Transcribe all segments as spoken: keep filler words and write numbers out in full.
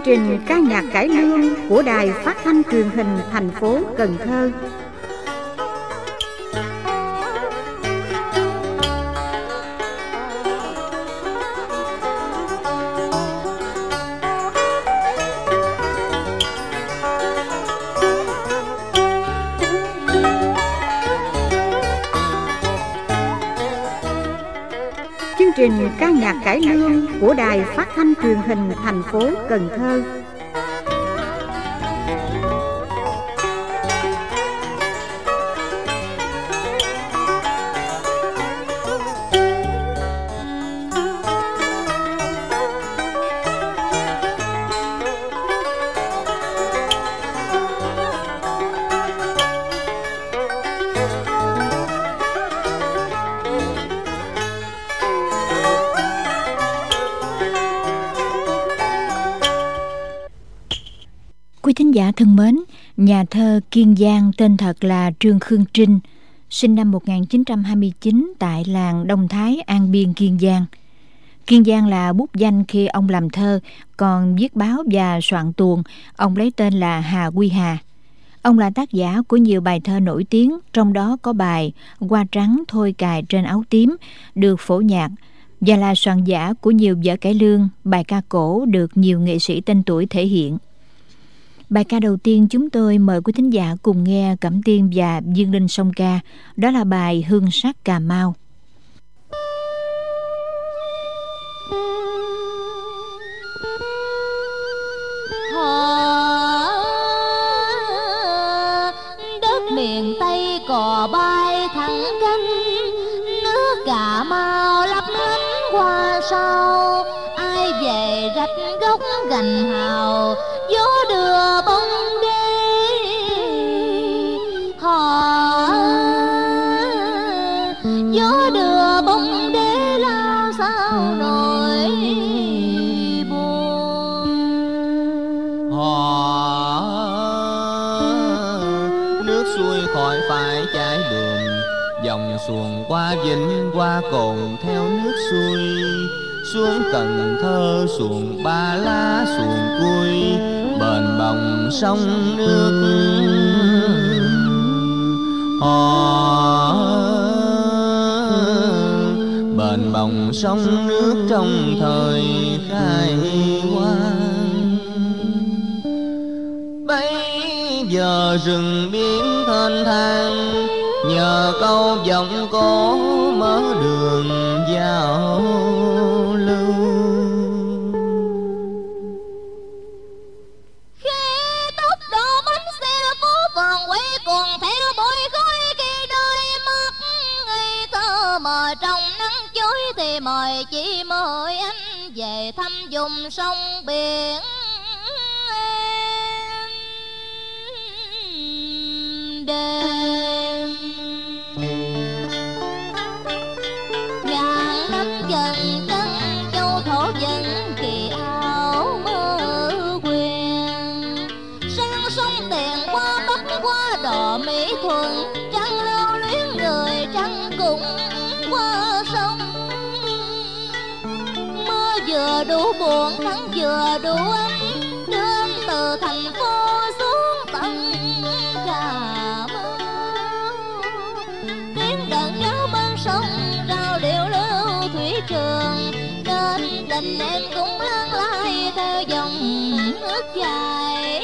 trình ca nhạc cải lương của Đài Phát thanh Truyền hình thành phố Cần Thơ. Chương trình ca nhạc cải lương của Đài Phát thanh Truyền hình thành phố Cần Thơ. Quý thính giả thân mến, nhà thơ Kiên Giang tên thật là Trương Khương Trinh, sinh năm một nghìn chín trăm hai mươi chín tại làng Đông Thái, An Biên, Kiên Giang. Kiên Giang là bút danh khi ông làm thơ, còn viết báo và soạn tuồng, ông lấy tên là Hà Quy Hà. Ông là tác giả của nhiều bài thơ nổi tiếng, trong đó có bài Hoa trắng thôi cài trên áo tím được phổ nhạc, và là soạn giả của nhiều vở cải lương, bài ca cổ được nhiều nghệ sĩ tên tuổi thể hiện. Bài ca đầu tiên chúng tôi mời quý thính giả cùng nghe Cẩm Tiên và Dương Linh song ca, đó là bài Hương sắc Cà Mau. Đất miền Tây cò bay thẳng cánh, nước Cà Mau lấp lánh qua sau, ai về rạch gốc gành hào, gió đưa bóng đê họ, gió đưa bóng đê lao sao nỗi buồn. Họ nước xuôi khỏi phải chảy bườm, dòng xuồng qua vịnh qua cồn theo nước xuôi, xuống Cần Thơ xuồng Ba Lá xuồng Cui, bền bồng sông nước họ, bền bồng sông nước trong thời khai hoang. Bây giờ rừng biển thênh thang, nhờ câu giọng cổ mở đường giao lưu. Khi tốc độ bánh xe phố vòng quay còn theo bối khói, khi đôi mắt ngây thơ mờ trong nắng chói, thì mời chị mời anh về thăm vùng sông biển đêm. Vàng nắm dần chân châu thổ vẫn kỳ áo mơ quyền, sang sông tiền qua bắc qua đò Mỹ Thuận, trăng lưu luyến người trăng cũng qua sông. Mơ vừa đủ buồn nắng vừa đủ ấm, đưa anh từ thành phố xuống tận Cà Mau. Tiếng đàn giáo bên sông rao điệu lưu thủy trường, nên tình em cũng lăn lai theo dòng nước dài.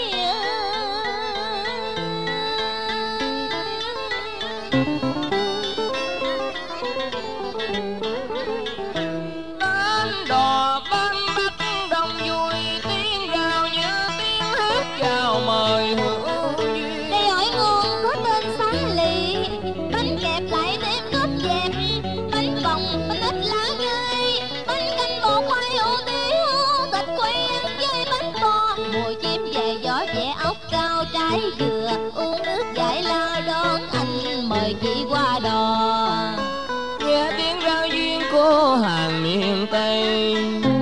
Đến đò bánh bắt đông vui, tiếng rào như tiếng hát chào mời hữu duyên. Đây ổi ngon có tên sáng lì, bánh kẹp lại thêm cốt dẹp, bánh vòng bánh ít lá gai, bánh canh bột khoai hủ tiếu, thịt quay ăn với bánh bò. Mùi chim về gió vẻ ốc cao trái dừa, uống nước giải lao đón anh mời chị qua đò. Nghe tiếng rao duyên của hàng miền Tây,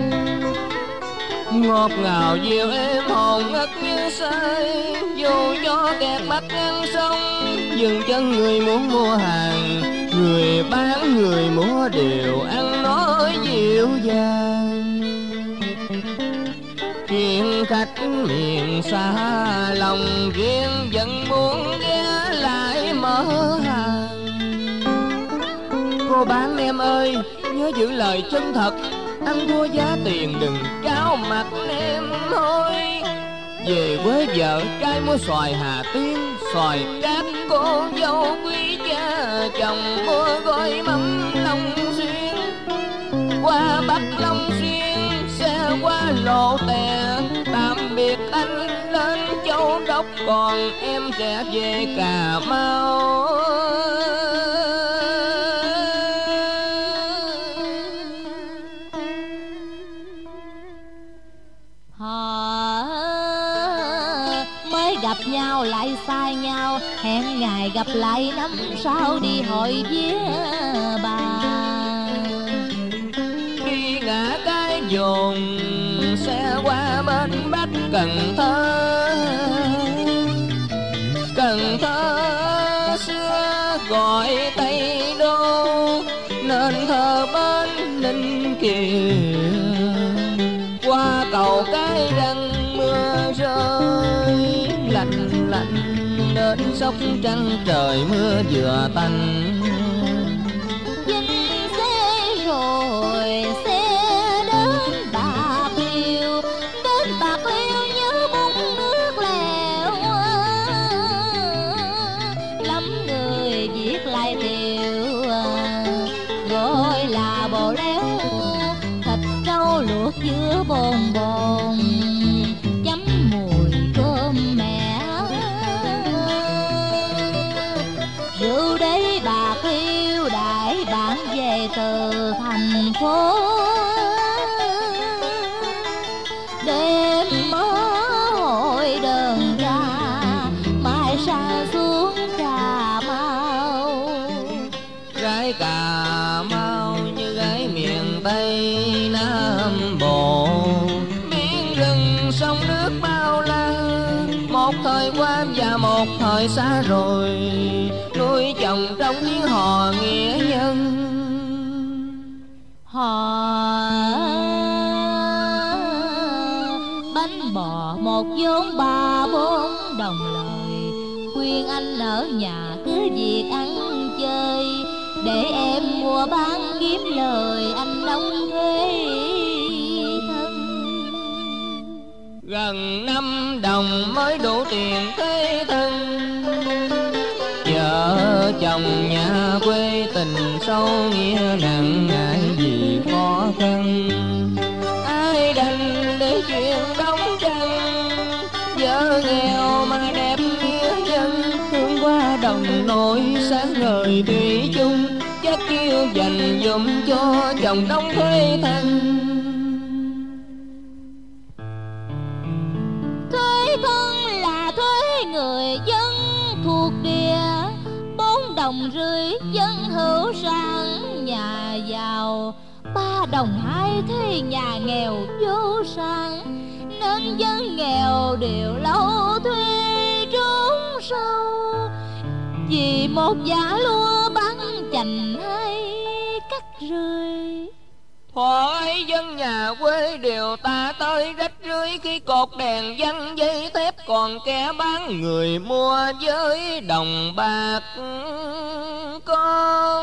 ngọt ngào dịu êm hồn ngất như say. Dù gió kẹt bắt ngang sông, dừng chân người muốn mua hàng, người bán người múa đều ăn nói dịu dàng. Chuyện khách miền xa, lòng riêng vẫn muốn ghé lại mở hàng. Cô bán em ơi, nhớ giữ lời chân thật, ăn thua giá tiền đừng cáo mặt em thôi. Về với vợ trai mua xoài Hà Tiên, xoài cát cô dâu quý cha chồng mua gói mắm Long Xuyên. Qua Bắc Long Xuyên xe qua lộ tè, tạm biệt anh lên Châu Đốc, còn em sẽ về Cà Mau. Gặp nhau lại sai nhau, hẹn ngày gặp lại năm sau đi hội vía bà. Đi ngã cái dồn xe qua bên Bắc Cần Thơ. Cần Thơ xưa gọi Tây Đô, nên thơ bên Ninh Kiều. Qua cầu Cái Răng mưa rơi lạnh lạnh, đến Sóc Trăng trời mưa vừa tạnh. Vinh xe rồi xe đến Bạc Liêu, đến Bạc Liêu nhớ bún nước lèo. Lắm người viết lại điều gọi là bò léo, thịt trâu luộc giữa bồn bồn, chấm mùi cơm mẹ. Rượu đấy Bạc Liêu đại bản về từ thành phố, đêm mơ hội đơn ra mai xa xuống Cà Mau. Gái Cà Mau như gái miền Tây Nam Bộ, biển rừng sông nước bao la, một thời qua và một thời xa rồi, nuôi chồng trong tiếng hò nghĩa nhân. Hò bánh bò một vốn ba bốn đồng lời, khuyên anh ở nhà cứ việc ăn chơi, để em mua bán kiếm lời anh đóng thuế thân. Gần năm đồng mới đủ tiền thế thân, vợ chồng nhà quê tình sâu nghĩa nặng, ngại gì khó khăn. Ai đành để chuyện đóng trăng, vợ nghèo mà đẹp nghĩa dân, thương qua đồng nỗi sáng ngời thủy chung, chắc kêu dành dụm cho chồng đóng thuế thân. Thuế thân là thuế người dân thuộc địa, bốn đồng rưỡi dân hữu sang nhà giàu, ba đồng hai thế nhà nghèo vô sang, nên dân nghèo đều lâu thuê trốn sâu, vì một giá lúa bán chành hay cắt rươi. Hỏi dân nhà quê đều ta tới rách rưới, khi cột đèn văng dây thép còn kẻ bán người mua với đồng bạc con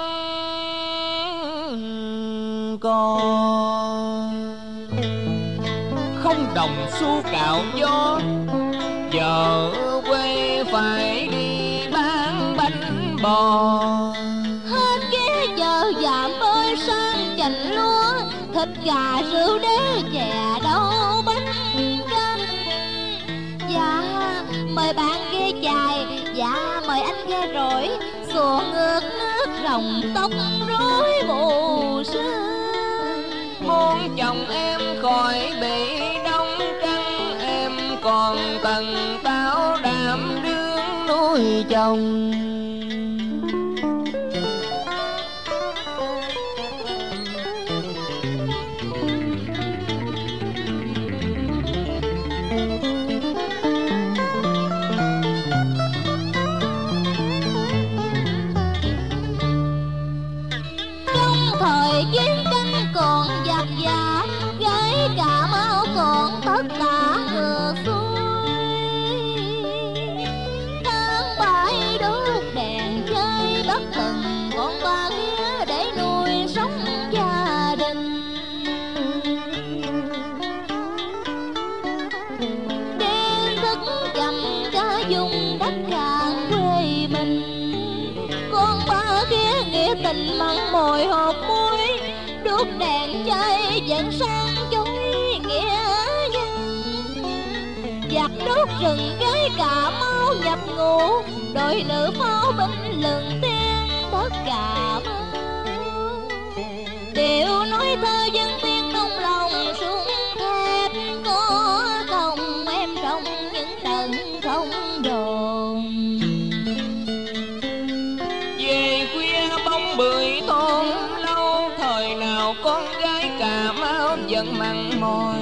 con. Không đồng xu cạo gió, giờ quê phải đi bán bánh bò. Hết ghé chợ giảm ơi sang chành lúa, thịt gà rượu đế chè đâu bánh canh. Dạ mời bạn ghé chài, dạ mời anh ghé rỗi, xuồng ngược nước rồng tóc rối bù sương. Muốn chồng em khỏi bị đông trăng, em còn tần táo đảm đương nuôi chồng. Thời chiến tranh còn giặc giả, gái Cà Mau còn tất cả người Con ba kia nghĩa tình mặn mồi hộp muối, đốt đèn cháy vẫn sáng chói nghĩa nhân. Giặc đốt rừng gái Cà Mau nhập ngũ, đội nữ pháo binh lừng tiếng đất Cà Mau. Điệu nói thơ dân tiên trong lòng xuống thép, có công em trong những trận không đồn. Về khuya bóng bưởi thôn lâu, thời nào con gái Cà Mau vẫn mặn mòi.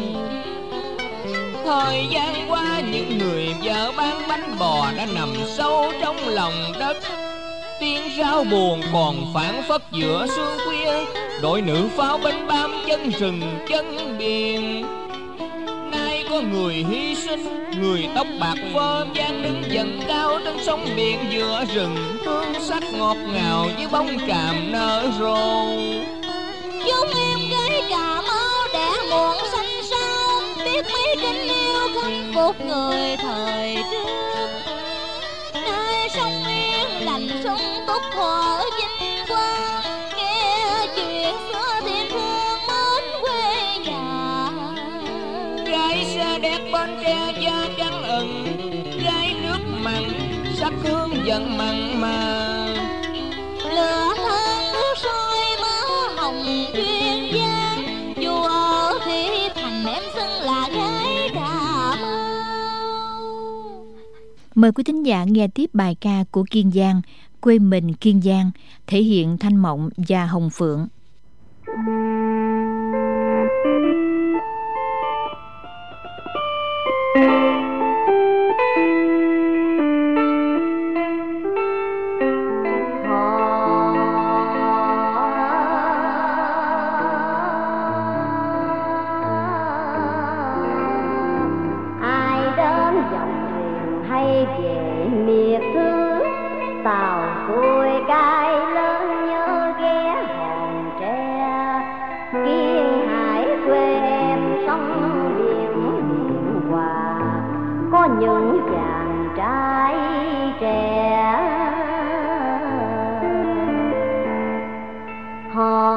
Thời gian qua những người vợ bán bánh bò đã nằm sâu trong lòng đất. Tiếng rao buồn còn phảng phất giữa sương khuya, đội nữ pháo binh bám chân rừng chân biển. Nay có người hy sinh, người tóc bạc phơ vang đứng dần cao trên sông biển giữa rừng, hương sắc ngọt ngào với bông càm nở rộ. Chúng em gái Cà Mau đẻ muộn xanh sao, biết mấy kinh yêu khâm phục người thời trước. Nơi sông Yên lành sung túc thuở vinh quang, nghe chuyện xưa thì thương mến quê nhà. Gái xe đẹp bên tre da trắng ẩn, gái nước mặn sắc hương vẫn mặn mà. Lửa than nước sôi má hồng duyên dáng, dù ở thị thành em xưng là gái Cà Mau. Mời quý thính giả nghe tiếp bài ca của Kiên Giang, Quê Mình Kiên Giang, thể hiện Thanh Mộng và Hồng Phượng. Những chàng trai trẻ họ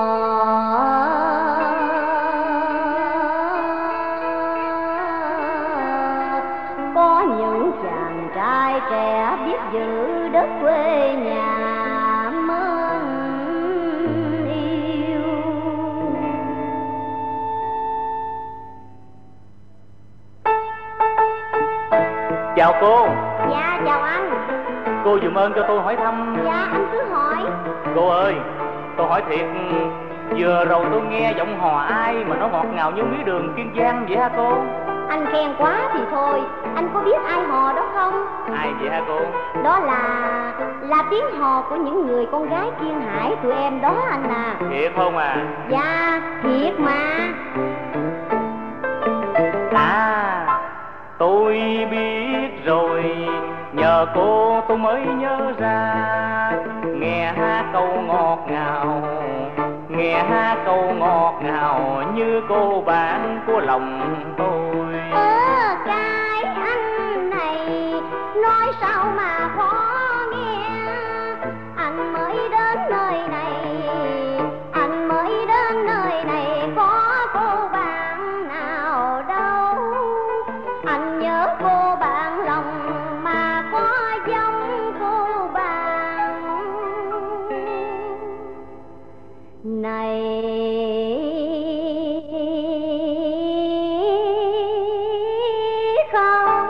có những chàng trai trẻ biết giữ đất quê nhà mến yêu. Chào cô. Dạ chào anh. Cô dùm ơn cho tôi hỏi thăm. Dạ anh cứ hỏi. Cô ơi, tôi hỏi thiệt, vừa rồi tôi nghe giọng hò ai mà nó ngọt ngào như mía đường Kiên Giang vậy hả cô? Anh khen quá thì thôi. Anh có biết ai hò đó không? Ai vậy hả cô? Đó là là tiếng hò của những người con gái Kiên Hải tụi em đó anh à. Thiệt không à? Dạ thiệt mà. À, tôi biết rồi, nhờ cô tôi mới nhớ ra. Nghe hát câu ngọt ngào, nghe hát câu ngọt ngào như cô bạn của lòng tôi. Ờ, cái anh này nói sao mà khó nghe. Anh mới đến nơi này, anh mới đến nơi này, có cô bạn nào đâu. Anh nhớ cô bạn lòng mà có giống cô bạn này không?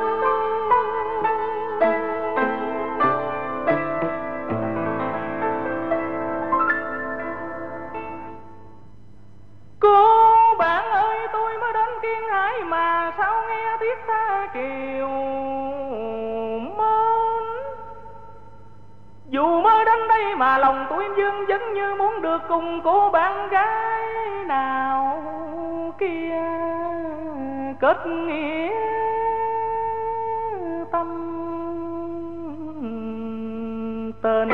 Cô bạn ơi, tôi mới đến Kiên Hải mà sao nghe tiếng ta kiều mến. Dù mới đến đây mà lòng tôi vương vấn như muốn được cùng cô bạn gái nào kia kết nghĩa tâm tình.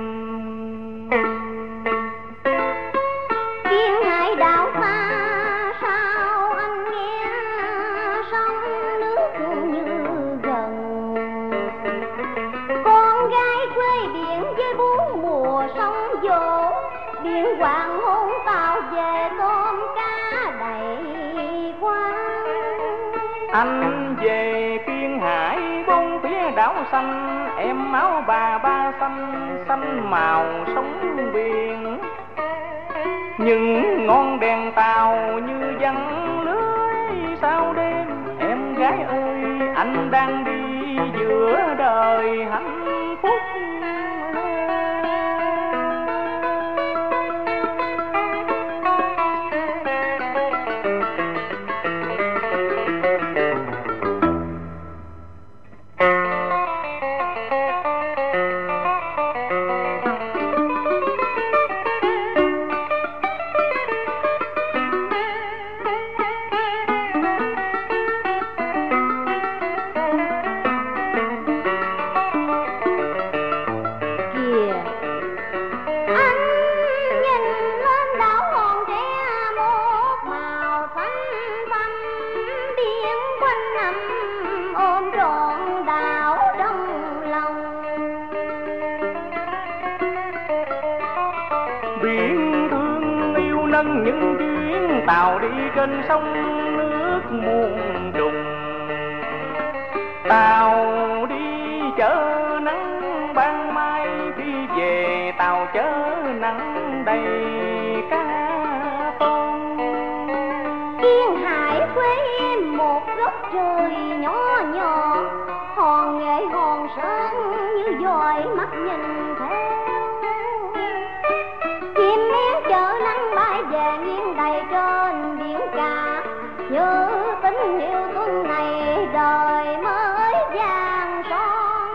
Kiên Hải đảo xa sao anh nghe sông nước như gần. Con gái ơi biển với bốn mùa sông vỗ, biển hoàng hôn tàu về tôm cá đầy quang. Anh về Kiên Hải bốn phía đảo xanh, em áo bà ba xanh xanh màu sóng biển. Những ngọn đèn tàu như văng lưới sau đêm. Em gái ơi anh đang đi giữa đời hạnh phúc. Những chuyến tàu đi trên sông nước muôn trùng, tàu đi chở nắng ban mai, khi về tàu chở nắng đầy cá tôm. Kiên Hải quê em một góc trời nhỏ nhỏ, hòn nghệ hòn sơn như dõi mắt nhìn theo. Chim én chở nắng bay về nghiêng đầy trên biển cả, như tín hiệu tuần này đời mới vàng son.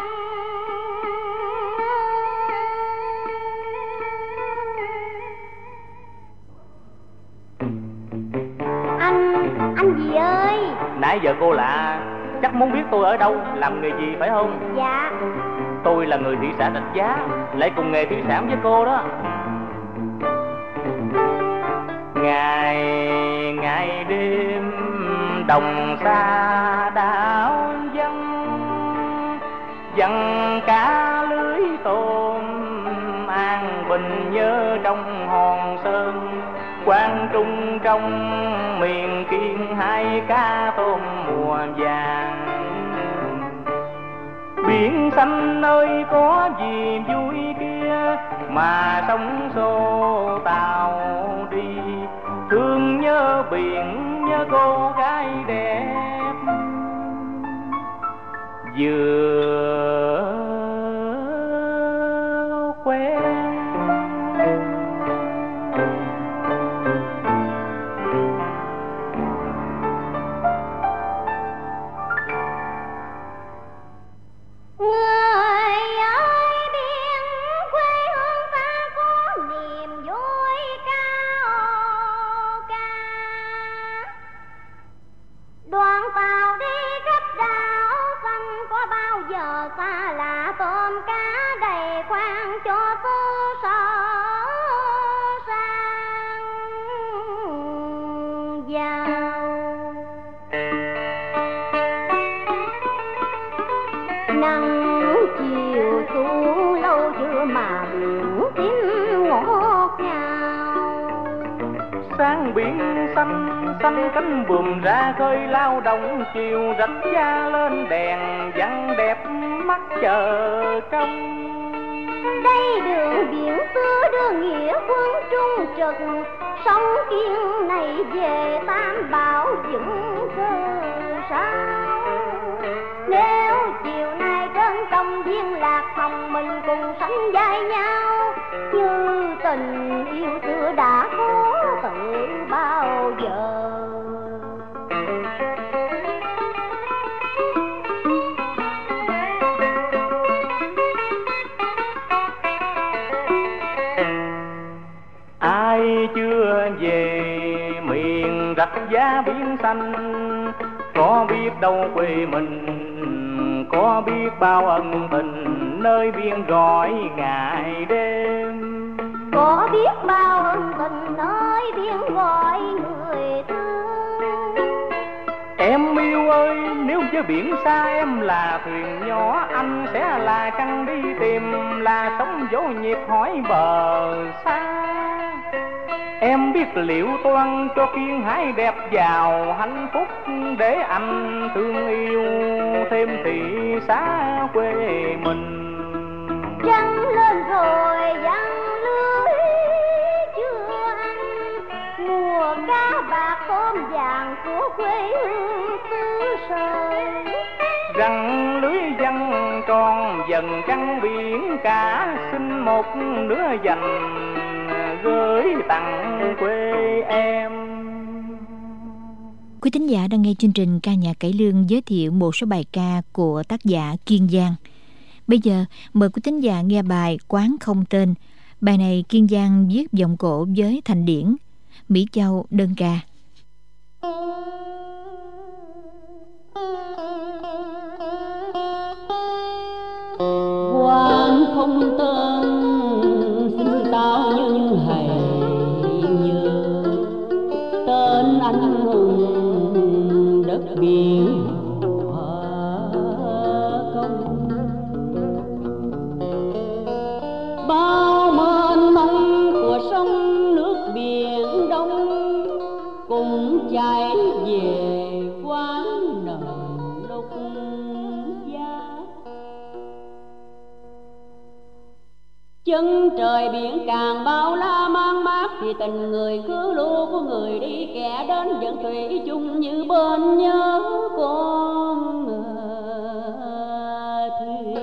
Anh, anh gì ơi? Nãy giờ cô lạ, chắc muốn biết tôi ở đâu, làm nghề gì phải không? Dạ. Tôi là người thị xã Rạch Giá, lại cùng nghề thủy sản với cô đó. Ngày ngày đêm đồng xa đảo vắng, vắng cá lưới tôm an bình nhớ trong hòn sơn. Quang Trung trong miền Kiên hai cá tôm mùa vàng. Biển xanh nơi có gì vui kia, mà sóng xô tàu đi. Thương nhớ biển nhớ cô gái đẹp vừa quen. Xa lạ tôm cá đầy khoang cho tư sở sang giàu. Nắng chiều xuống lâu chưa mà biển tím ngọt ngào. Sáng biển xanh xanh cánh buồm ra khơi lao động, chiều Rạch Giá lên đèn vắng đẹp mắt chờ trông. Đây đường biển xưa đưa nghĩa quân trung trực, sông Kiên này về Tam Bảo dựng cơ sao. Nếu chiều nay trên sông Viên Lạc Hồng mình cùng sánh vai nhau, như tình yêu xưa đã có từ bao giờ. Ai chưa về miền Rạch Giá biển xanh, có biết đâu quê mình, có biết bao ân tình nơi biên rọi ngày đêm. Có biết bao ân tình nơi biên gọi người thương. Em yêu ơi, nếu với biển xa em là thuyền nhỏ, anh sẽ là trăng đi tìm, là sóng vỗ nhịp hỏi bờ xa. Em biết liệu toan cho kiên hải đẹp vào hạnh phúc, để anh thương yêu thêm thì xa quê mình. Trăng lên rồi văng lưới chưa ăn, mùa cá bạc tôm vàng của quê hương xứ sở. Răng lưới văng tròn dần trăng biển cả, xin một nửa dành gửi tặng quê em. Quý thính giả đang nghe chương trình ca nhạc cải lương giới thiệu một số bài ca của tác giả Kiên Giang. Bây giờ mời quý thính giả nghe bài Quán Không Tên. Bài này Kiên Giang viết giọng cổ với thành điển, Mỹ Châu đơn ca. Quán không tên xin tao nhưng hãy nhớ tên anh hùng đất biển không. Bao mênh mông của sông nước biển Đông cũng chảy về quán nợ lúc giá. Chân trời biển càng bao la mang mát, thì tình người cứ lưu của người đi, kẻ đến vẫn thủy chung như bên nhớ con thuyền.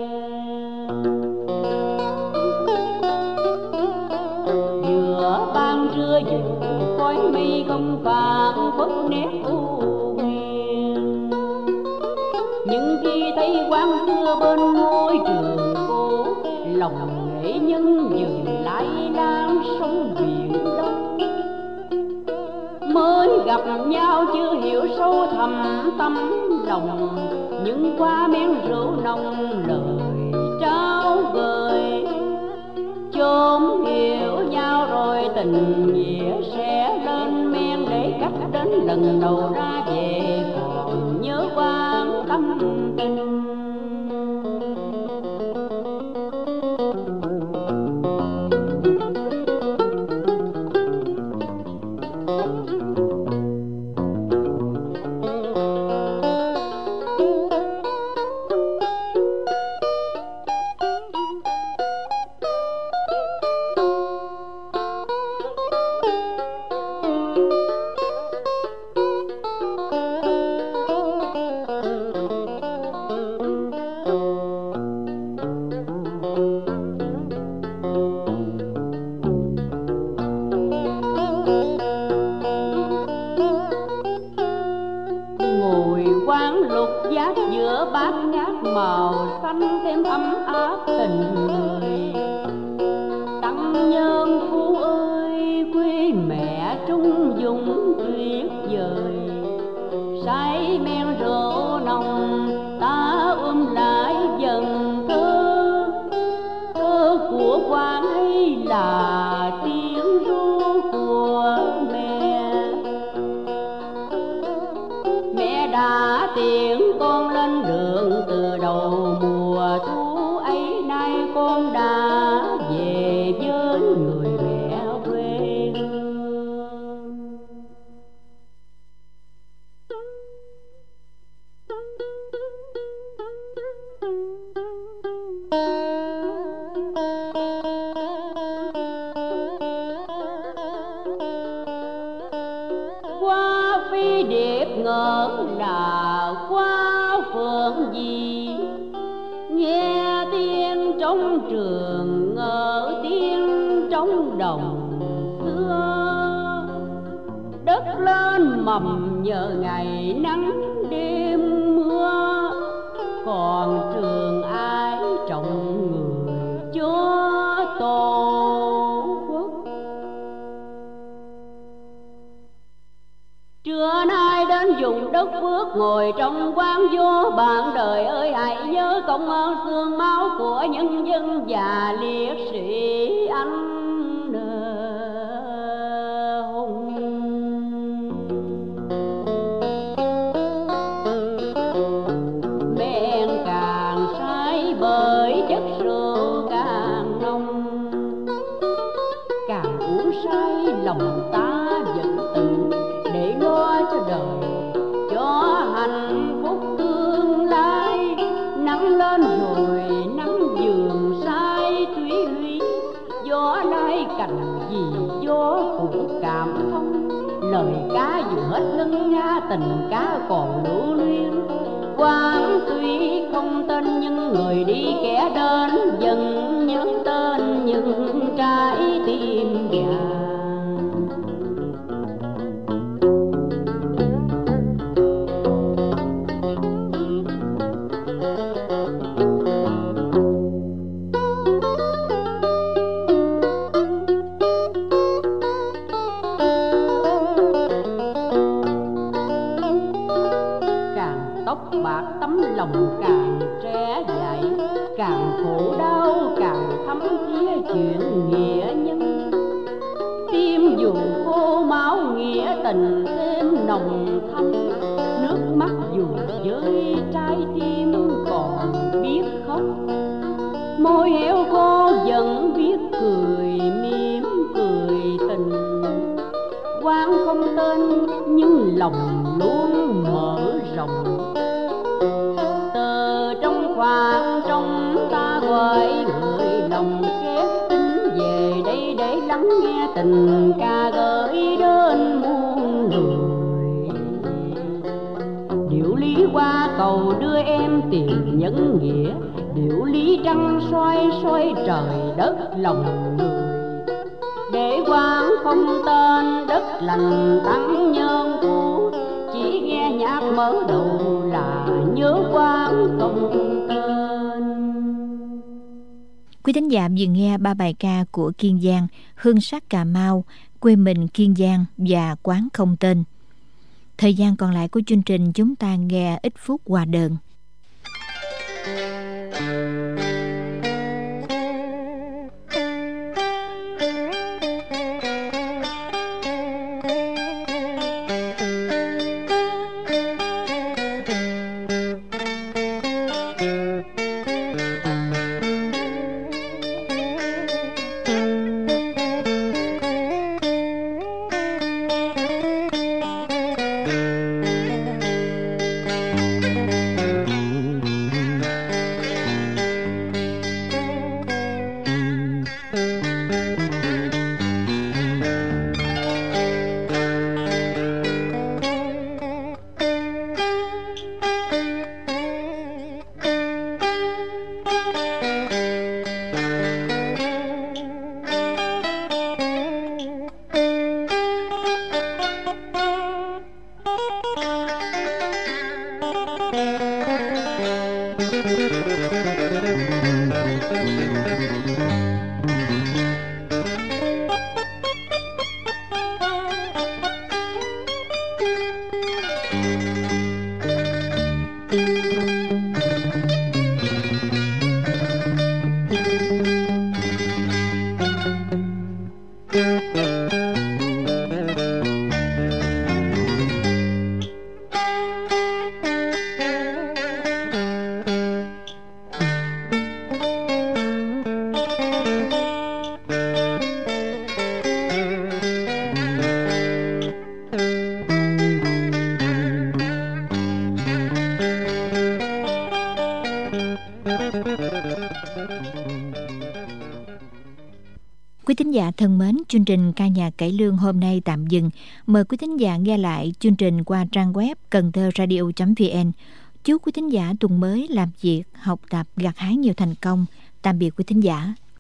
Giữa ban trưa giữa khói mây không phản phất nét u huyền, nhưng khi thấy quán xưa bên ngôi trường cũ, lòng nghệ nhân dừng lại đang sông biển Đông. Mới gặp nhau chưa hiểu sâu thẳm tâm lòng, nhưng qua men rượu nồng lời trao gửi, chốn hiểu nhau rồi tình nghĩa sẽ lên men, để cách đến lần đầu ra về còn nhớ quan tâm tình. Ngồi trong quán vô bạn đời ơi, hãy nhớ công ơn xương máu của nhân dân và liệt sĩ anh hùng. sai lòng ta vẫn từng để lo cho đời, cho hạnh phúc tương lai. Nắng lên rồi nắng vườn sai thủy lũy, gió lai cành gì gió cũng cảm thông. Lời cá dù hết lưng nga, tình cá còn lưu luyến. Quán tuy không tên nhưng người đi kẻ đến, dần nhớ tên những trái tim vàng. Lòng càng trẻ dại, càng khổ đau, càng thấm thía chuyện nghĩa nhân. Tim dù khô máu nghĩa tình thêm nồng thắm, nước mắt dù rơi trái tim còn biết khóc. Môi héo khô vẫn biết cười, mỉm cười tình. Quán không tên nhưng lòng luôn mở rộng. Khoảng trong ta gọi người lòng khép kín về đây để lắng nghe tình ca gửi đến muôn người. Điệu lý qua cầu đưa em tìm nhân nghĩa, điệu lý trăng xoay xoay trời đất lòng người. Để quán không tên đất lành tăng nhân phú, chỉ nghe nhạc mở đầu là nhớ quán không tên. Quý thính giả vừa nghe ba bài ca của Kiên Giang, Hương sắc Cà Mau, Quê mình Kiên Giang và Quán không tên. Thời gian còn lại của chương trình chúng ta nghe ít phút hòa đờn. Quý thính giả thân mến, chương trình Ca nhạc cải lương hôm nay tạm dừng. Mời quý thính giả nghe lại chương trình qua trang web cần thơ radio chấm vn. Chúc quý thính giả tuần mới làm việc, học tập gặt hái nhiều thành công. Tạm biệt quý thính giả.